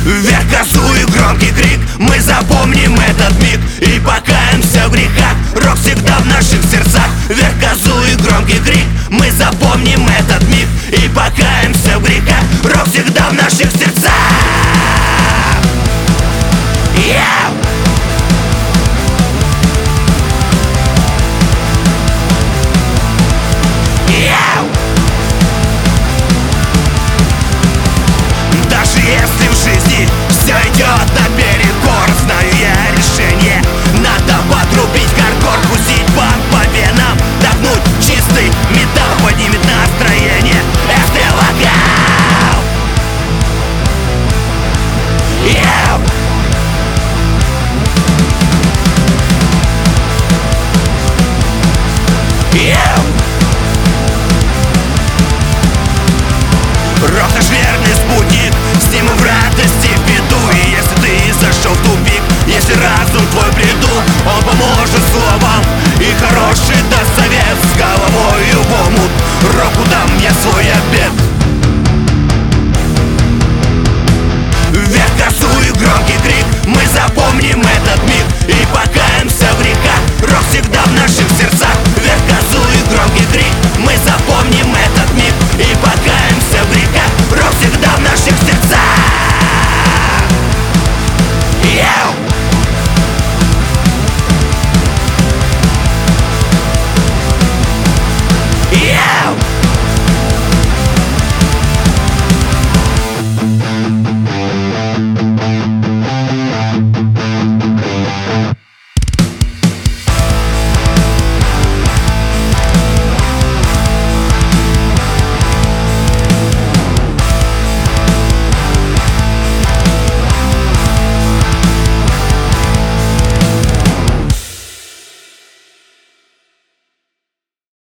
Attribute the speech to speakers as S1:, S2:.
S1: Вверх косую громкий крик, мы запомним этот миг и покаемся в грехах. Рок всегда в наших сердцах. Вверх косую громкий крик, мы запомним этот миг и покаемся в грехах. Рок всегда в наших сердцах. Yeah! Даже если в жизни все идет на перекос,